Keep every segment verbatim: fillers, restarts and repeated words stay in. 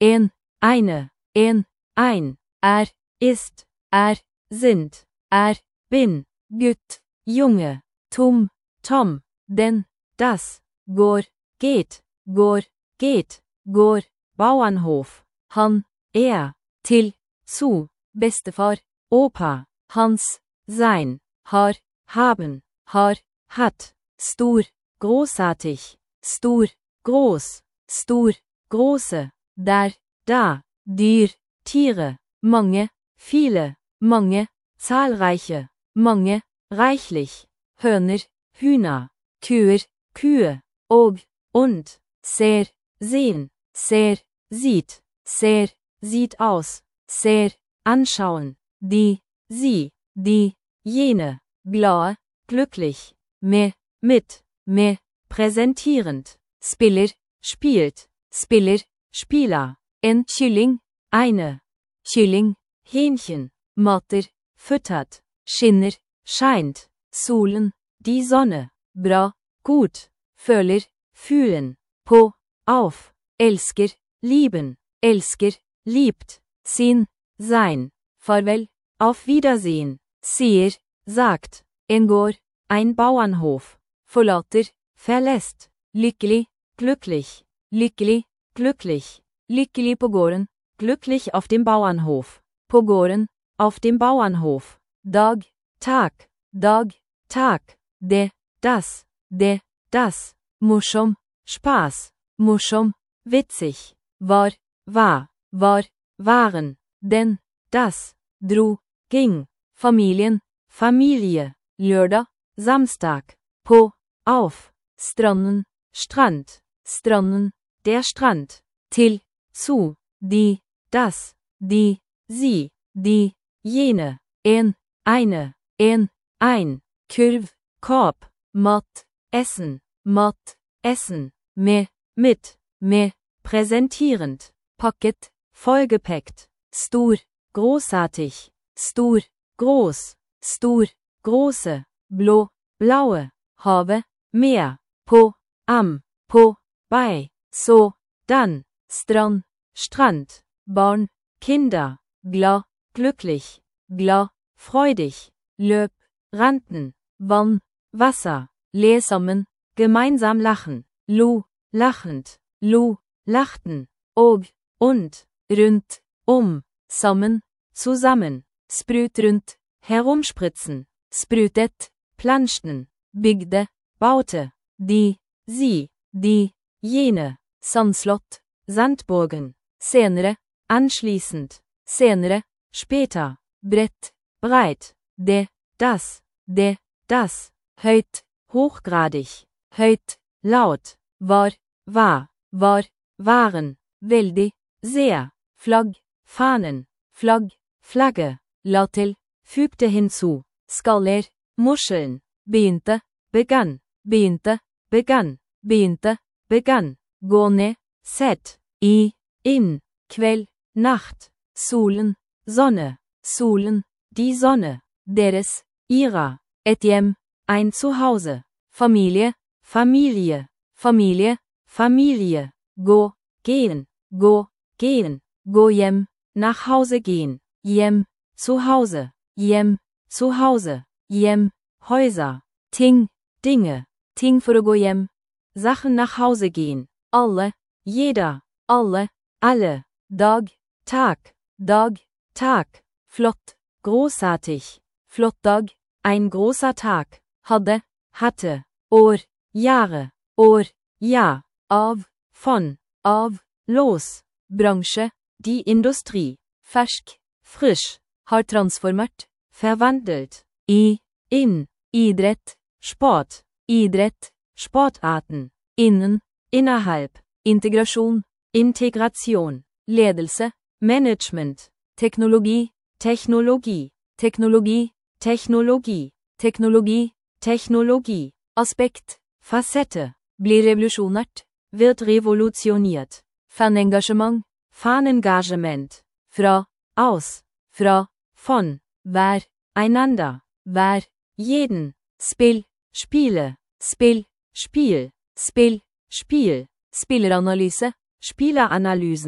en, eine, en, ein, er, ist, er, sind, er, bin, gutt, junge, tom, tom, den, das, går, geht, går, geht, går, Bauernhof, han, er, til, zu, bestefar, Opa, hans, sein, har, haben, har, hat, stor, großartig, stor, groß, stor, große, der, da, dyr, Tiere, mange, viele, mange, zahlreiche, mange, reichlich, Hörner, Hühner, Kühe, Kühe, og, und, ser, sehen, ser, sieht, ser, sieht aus, ser, anschauen, die, sie, die, jene, glad, glücklich, me, mit, me, präsentierend, spiller, spielt, spiller, Spieler, en kylling, eine, kylling, Hähnchen, mater, füttert, skinner, scheint, solen, die Sonne, bra, gut, føler, fühlen, på, auf, elsker, lieben, elsker, liebt, sin, sein, farvel, auf Wiedersehen, sier, sagt, en går, ein Bauernhof, forlater, verlässt, lykkelig, glücklich, lykkelig, glücklich, lykkelig på gården, glücklich auf dem Bauernhof, på gården, auf dem Bauernhof, dag, Tag, dag, Tag, det, das, det, das, morsom, Spaß, morsom, witzig, var, war, war, waren, denn, das, dro, ging, Familien, Familie, lørdag, Samstag, på, auf, stranden, Strand, stranden, der Strand, til, zu, die, das, die, sie, die, jene, en, eine, en, ein, kurv, Korb, mat, essen, mat, essen, me, mit, me, präsentierend, Paket, vollgepackt, stor, großartig, stor, groß, stor, große, blå, blaue, habe, Meer, på, am, på, bei, so, dann, strand, Strand, barn, Kinder, glad, glücklich, glad, freudig, løp, rannten, vann, Wasser, le sammen, gemeinsam lachen, lo, lachend, lo, lachten, og, und, rund, um, sammen, zusammen, sprut rundt, herumspritzen, sprutet, planschten, bygde, baute, die, sie, die, jene, sandslott, Sandburgen, senere, anschließend, senere, später, brett, breit, de, das, de, das, høyt, hochgradig, høyt, laut, var, war, war, waren, veldig, sehr, Flagg, Fahnen, Flagg, Flagge, la til, fügte hinzu, skaller, Muscheln, begynte, begann, begynte, begann, begynte, begann, gå ned, sett, i, in, kveld, Nacht, solen, Sonne, solen, die Sonne, deres, ihrer, et hjem, ein Zuhause, Familie, Familie, Familie, Familie, gå, gehen, gå, gehen, gå hjem, nach Hause gehen, hjem, zu Hause, hjem, zu Hause, hjem, Häuser, ting, Dinge, ting for å gå hjem, Sachen nach Hause gehen, alle, jeder, alle, alle, Dag, Tag, Dag, Tag, flott, großartig, flott Dag, ein großer Tag, hadde, hatte, år, Jahre, år, ja, av, von, av, los, Branche, die Industrie, fersk, frisch, har transformert, verwandelt, i, in, idrett, Sport, idrett, Sportarten, innen, innerhalb, Integration, Integration, Ledelse, Management, Technologie, Technologie, Technologie, Technologie, Technologie, Technologie, Aspekt, Facette, blir revolusjonert, wird revolutioniert, Fanengagement, Fanengagement, fra, aus, fra, von, wer, einander, wer, jeden, spill, Spiele, spill, Spiel, spill, Spiel, Spieleranalyse, Spieleranalysen,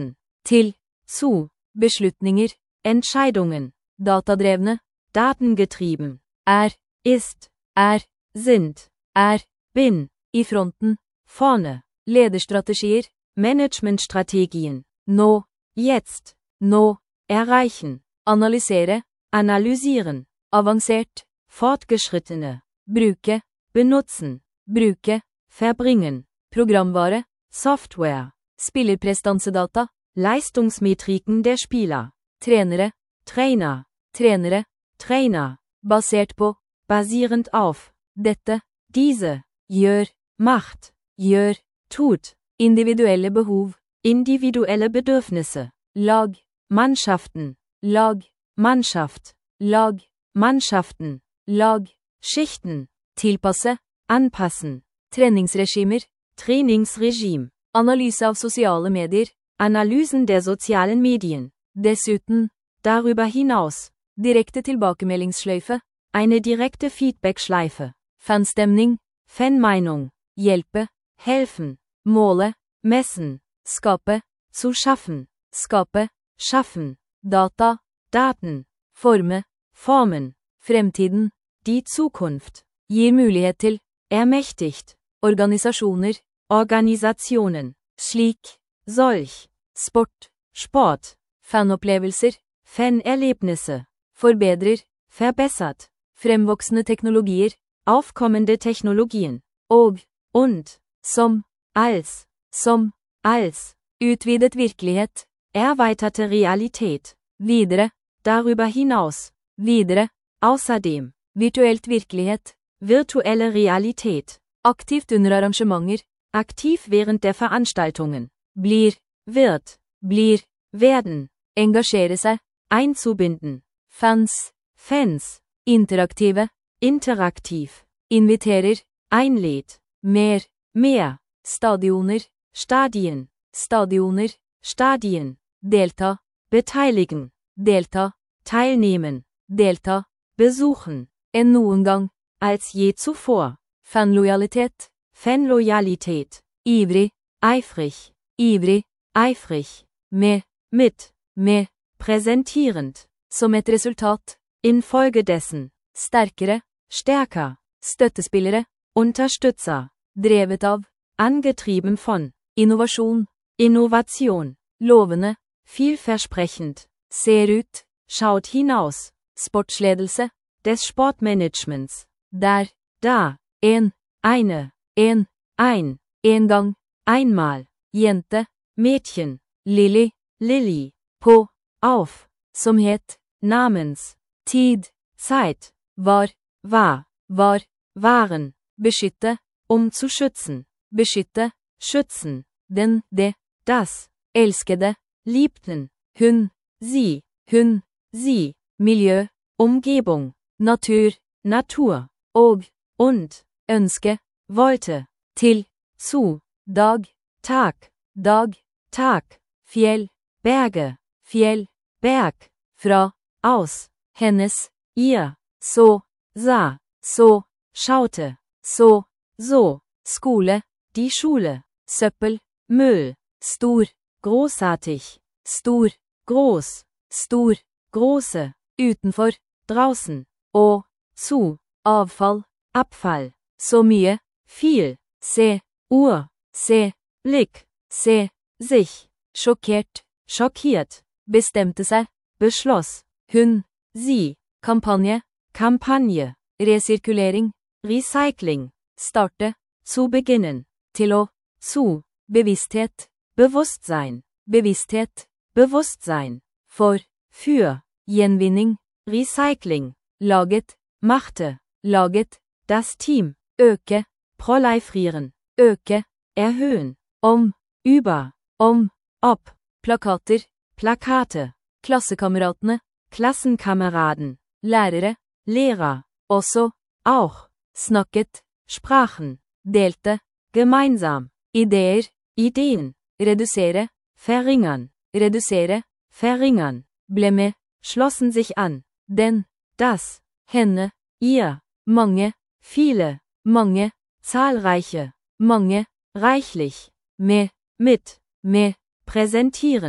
til, zu, beslutninger, Entscheidungen, datadrevne, datengetrieben, er, ist, er, sind, er, bin, i fronten, vorne, lederstrategier, Managementstrategien, nå, jetzt, nå, erreichen, analysere, analysieren, avansert, fortgeschrittene, bruke, benutzen, bruke, verbringen, Programmware, Software, Spillerprestansedata, Leistungsmetriken der Spieler, Trainere, Trainer, Trainere, Trainer, basert på, basierend auf, dette, diese, gjør, macht, gjør, tut, individuelle behov, individuelle Bedürfnisse, Lag, Mannschaften, Lag, Mannschaft, Lag, Mannschaften, Lag, Schichten, tilpasse, anpassen, Treningsregimer, Trainingsregime, Analyse av sosiale medier, Analysen der sozialen Medien, dessuten, darüber hinaus, direkte Tilbakemeldingsschleife, eine direkte Feedbackschleife, Fanstemning, Fanmeinung, hjelpe, helfen, måle, messen, skape, zu schaffen, skape, schaffen, data, Daten, forme, formen, fremtiden, die Zukunft, gir mulighet til, ermächtigt, Organisasjoner, Organisationen, slik, solch, sport, Sport, Fanopplevelser, Fanerlebnisse, forbedrer, verbessert, fremvoksende teknologier, aufkommende Technologien, og, und, som, als, som, als, utvidet virkelighet, erweiterte Realität, videre, darüber hinaus, videre, außerdem, virtuelt virkelighet, virtuelle Realität, aktivt under Arrangementer, aktiv während der Veranstaltungen, blir, wird, blir, werden, engagiere seg, einzubinden, Fans, Fans, interaktive, interaktiv, inviterer, einlädt, mehr, mehr, Stadioner, Stadien, Stadioner, Stadien, delta, beteiligen, delta, teilnehmen, delta, besuchen, enn noen gang, als je zuvor, Fanlojalitet, Fanlojalität, ivrig, eifrig, ivrig, eifrig, med, mit, med, präsentierend, som et resultat, infolgedessen, sterkere, stärker, støttespillere, Unterstützer, drevet av, angetrieben von, Innovation, Innovation, lovende, vielversprechend, ser ut, schaut hinaus, Sportsledelse, des Sportmanagements, der, da, en, eine, en, ein, en gang, einmal, jente, Mädchen, Lilly, Lilly, på, auf, som het, namens, tid, Zeit, war, war, war, waren, beskytte, um zu schützen, beskytte, schützen, den, det, das, elskede, liebten, hun, sie, hun, sie, Miljö, Umgebung, Natur, Natur, og, und, ønske, wollte, til, zu, dag, Tag, dag, Tag, fjell, Berge, fjell, Berg, fra, aus, hennes, ihr, so, sah, so, schaute, so, so, Skole, die Schule, Söppel, Müll, stor, großartig, stor, groß, stor, große, utenfor, draußen, og, zu, Avfall, Abfall, så mye, viel, se, Uhr, se, Blick, se, sich, schockiert, schockiert, bestemte seg, beschloss, hun, sie, Kampagne, Kampagne, resirkulering, recycling, starte, zu beginnen, til å, zu, Bevissthet, Bewusstsein, Bevissthet, Bewusstsein, for, für, gjenvinning, recycling, laget, machte, laget, das Team, øke, proliferieren, øke, erhöhen, om, über, om, ob, plakater, Plakate, Klassekameratene, Klassenkameraden, Lærere, Lehrer, også, auch, snakket, sprachen, delte, gemeinsam, Ideer, Ideen, redusere, verringern, redusere, verringern, ble med, schlossen sich an, denn, das, henne, ihr, mange, viele, mange, zahlreiche, mange, reichlich, me, mit, me, präsentierend,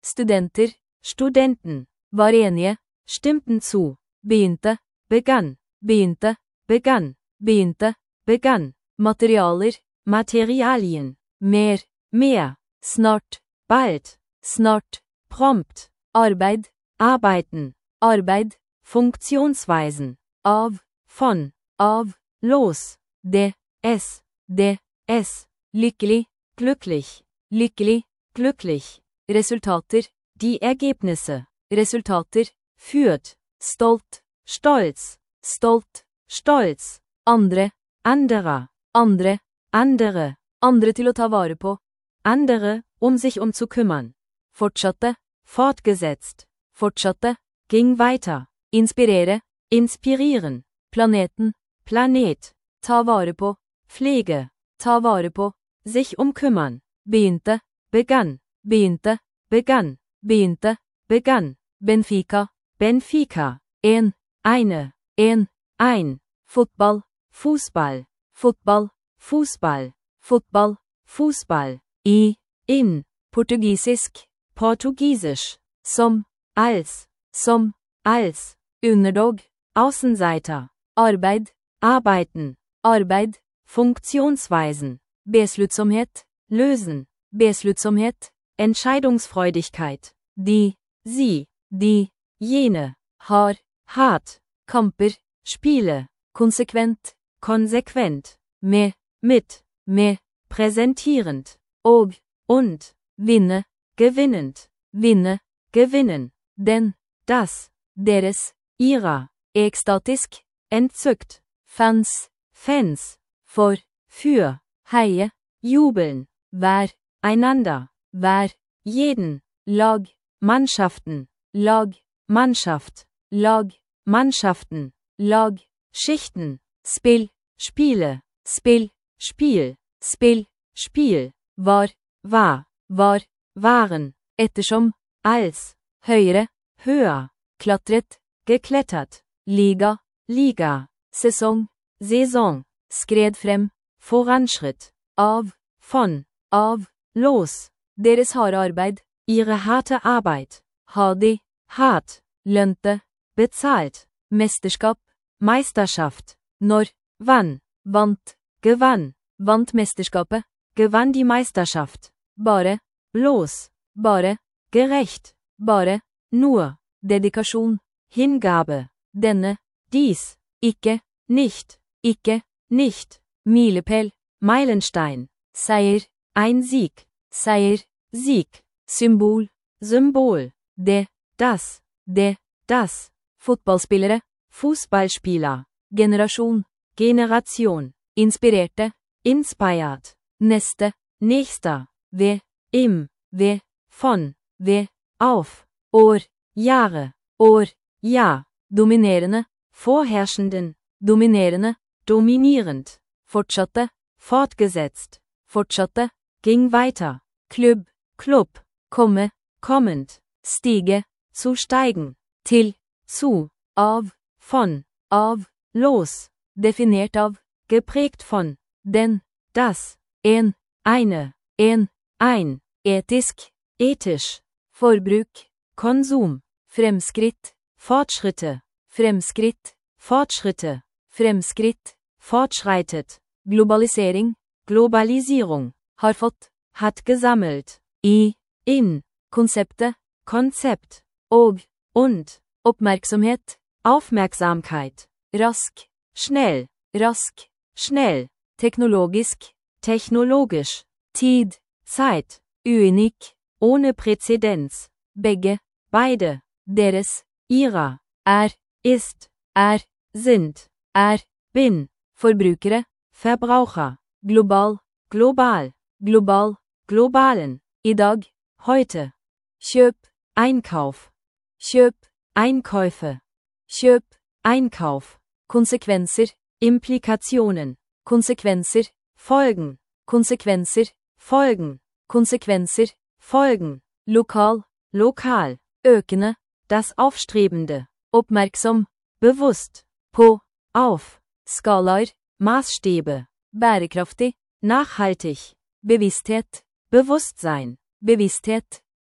Studenter, Studenten, var enige, stimmten zu, begynte, begann, begynte, begann, begynte, begann, Materialer, Materialien, mehr, mehr, snart, bald, snart, prompt, Arbeid, arbeiten, Arbeid, Funktionsweisen, av, von, av, los, det, es, det, es, lycklig, glücklich, lycklig, glücklich, Resultater, die Ergebnisse, Resultater, führt, stolt, stolz, stolt, stolz, andre, anderer, andre, andere, andre til å ta vare på, andere, um sich um zu kümmern, fortsatte, fortgesetzt, fortsatte, ging weiter, inspirere, inspirieren, planeten, planet, ta vare på, pflege, ta vare på, sich um kümmern, begynte, begann, begynte, begann, begynte, begann, Benfica, Benfica, en, eine, en, ein, Football, Fußball, Football, Fußball, Football, Fußball, i, in, Portugiesisk, Portugiesisch, som, als, som, als, Underdog, Außenseiter, Arbeid, arbeiten, Arbeid, Funktionsweisen, Beslutsamhet, lösen, Beslutsamhet, Entscheidungsfreudigkeit, die, sie, die, jene, har, hart, Kamper, Spiele, konsequent, konsequent, me, mit, me, präsentierend, og, und, winne, gewinnend, winne, gewinnen, denn, das, deres, ihrer, ekstatisk, entzückt, Fans, Fans, for, für, heie, jubeln, wer, einander, wer, jeden, lag, Mannschaften, lag, Mannschaft, lag, Mannschaften, lag, Schichten, Spiel, Spiele, Spiel, Spiel, Spiel, Spiel, war, war, war, waren, ettersom, als, höhere, höher, klatret, geklettert, Liga, Liga, Saison, Saison, skred frem, Voranschritt, av, von, av, los, deres harde Arbeid, ihre harte Arbeit, hardy, hart, lønte, bezahlt, Mesterskap, Meisterschaft, når, wann, vant, gewann, vant mesterskapet, gewann die Meisterschaft, bare, bloß, bare, gerecht, bare, nur, Dedikasjon, Hingabe, denne, dies, ikke, nicht, ikke, nicht, Milepæl, Meilenstein, Seier, ein Sieg, Seier, Sieg, Symbol, Symbol, det, das, det, das, Fotballspillere, Fußballspieler, Generation, Generation, inspirerte, inspired, neste, nächster, we, im, we, von, we, auf, år, Jahre, år, ja, dominerende, vorherrschenden, dominerende, dominierend, fortsatte, fortgesetzt, fortsatte, ging weiter, Club, Club, komme, kommend, stige, zu steigen, til, zu, av, von, av, los, definiert av, geprägt von, denn, das, en, eine, en, ein, ethisk, ethisch, Forbruk, Konsum, Fremskritt, Fortschritte, Fremskritt, Fortschritte, Fremskritt, fortschreitet, Globalisering, Globalisierung, har fått, hat gesammelt, i, in, Konzepte, Konzept, og, und, Aufmerksamkeit, Aufmerksamkeit, rask, schnell, rask, schnell, technologisk, technologisch, tid, Zeit, unik, ohne Präzedenz, begge, beide, deres, ihrer, er, ist, er, sind, er, bin, Forbrukere, Verbraucher, global, global, global, globalen, i dag, heute, Kjøp, Einkauf, Kjøp, Einkäufe, Kjøp, Einkauf, Konsequenzer, Implikationen, Konsequenzer, Folgen, Konsequenzer, Folgen, Konsequenzer, Folgen, lokal, lokal, økende, das Aufstrebende, oppmerksom, bewusst, på, auf, skalaer, Maßstäbe, bærekraftig, nachhaltig, Bevissthet, Bewusstsein, Bevissthet,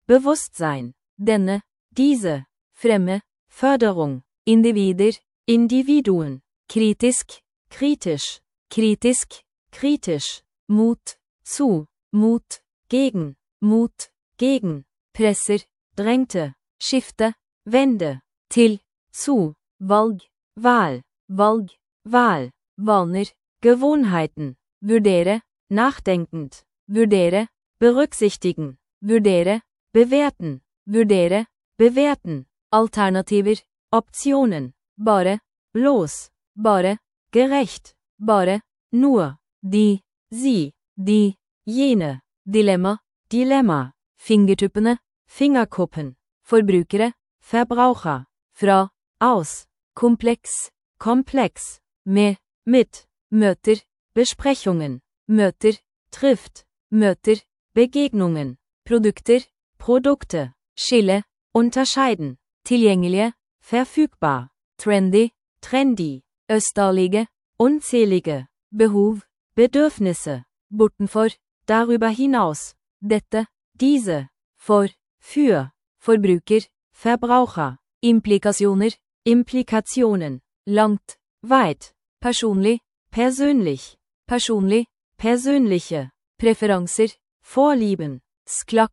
Bewusstsein, denne, diese, fremme, Förderung, Individer, Individuen, kritisk, kritisch, kritisk, kritisch, Mut, zu, Mut, gegen, Mut, gegen, presser, drängte, skifte, vende, til, zu, valg, Wahl, valg, Wahl, vaner, Gewohnheiten, vurdere, nachdenkend, vurdere, berücksichtigen, vurdere, bewerten, vurdere, bewerten, Alternativer, Optionen, bare, bloß, bare, gerecht, bare, nur, die, sie, die, jene, Dilemma, Dilemma, Fingertuppene, Fingerkuppen, Forbrukere, Verbraucher, fra, aus, komplex, komplex, med, mit, Møter, Besprechungen, Møter, trifft, Møter, Begegnungen, Produkter, Produkte, skille, unterscheiden, tilgängelige, verfügbar, trendy, trendy, österliche, unzählige, Behov, Bedürfnisse, bortenfor, darüber hinaus, dette, diese, for, für, Forbruker, Verbraucher, Implikationer, Implikationen, langt, weit, personlig, persönlich, personlig, persönliche, Präferencer, Vorlieben, sklack,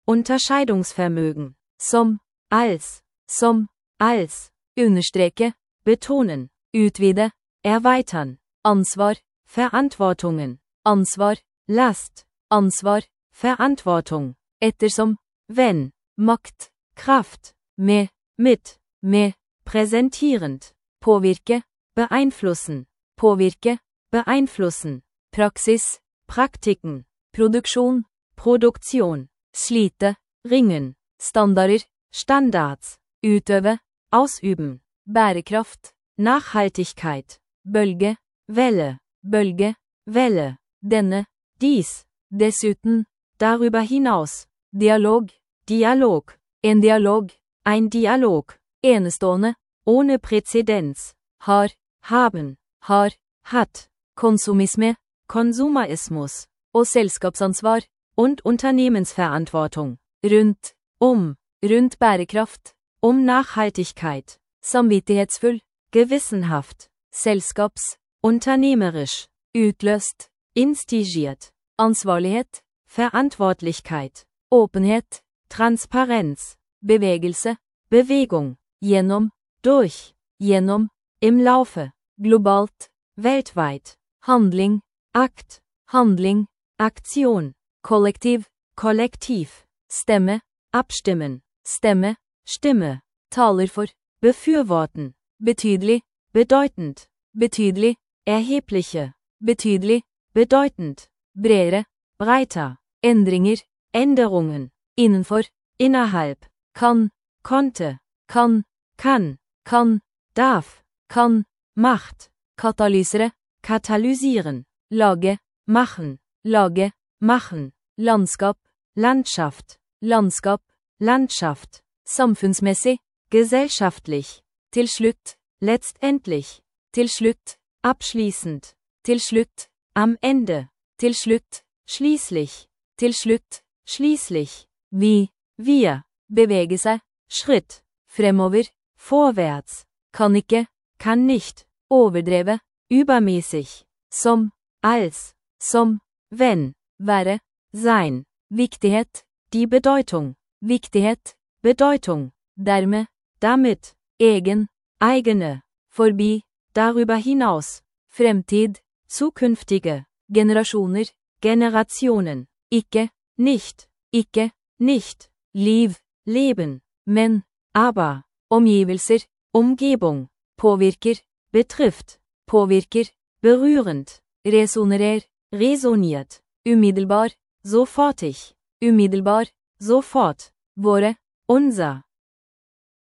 Unterscheidungsvermögen, som, als, som, als, understreke, betonen, utvide, erweitern, Ansvar, Verantwortungen, Ansvar, Last, Ansvar, Verantwortung, ettersom, wenn, Macht, Kraft, med, mit, med, präsentierend, påvirke, beeinflussen, påvirke, beeinflussen, Praxis, Praktiken, Produktion, Produktion, slite, ringen, Standarder, Standards, utøve, ausüben, Bærekraft, Nachhaltigkeit, Bølge, Welle, Bølge, Welle, denne, dies, dessuten, darüber hinaus, Dialog, Dialog, en Dialog, ein Dialog, enestående, ohne Präzedenz, har, haben, har, hat, Konsumisme, Konsumerismus, og Selskapsansvar, und Unternehmensverantwortung, rund, um, rund Bærekraft, um Nachhaltigkeit, samvittighetsfull, gewissenhaft, Selskaps, unternehmerisch, utløst, instigiert, Ansvarlighet, Verantwortlichkeit, Åpenhet, Transparenz, Bevegelse, Bewegung, gjennom, durch, gjennom, im Laufe, globalt, weltweit, Handling, Akt, Handling, Aktion, Kollektiv, Kollektiv, Stemme, abstimmen, Stemme, Stimme, taler for, befürworten, betydelig, bedeutend, betydelig, erhebliche, betydelig, bedeutend, bredere, breiter, Ändringer, Änderungen, innenfor, innerhalb, kann, konnte, kann, kann, kann, darf, kann, macht, katalysere, katalysieren, lage, machen, lage, machen, Landskap, Landschaft, Landskap, Landschaft, samfunnsmessig, gesellschaftlich, til slutt, letztendlich, til slutt, abschließend, til slutt, am Ende, til slutt, schließlich, til slutt, schließlich, wie, wir, bewege seg, Schritt, fremover, vorwärts, kann ikke, kann nicht, overdreve, übermäßig, som, als, som, wenn, være, sein, Wichtigkeit, die Bedeutung, Wichtigkeit, Bedeutung, derme, damit, egen, eigene, forbi, darüber hinaus, Fremtid, zukünftige, Generationer, Generationen, ikke, nicht, ikke, nicht, liv, leben, men, aber, omgivelser, Umgebung, påvirker, betrifft, påvirker, berührend, resonerer, resoniert, umiddelbar, sofortig, umiddelbar, sofort, våre, unser,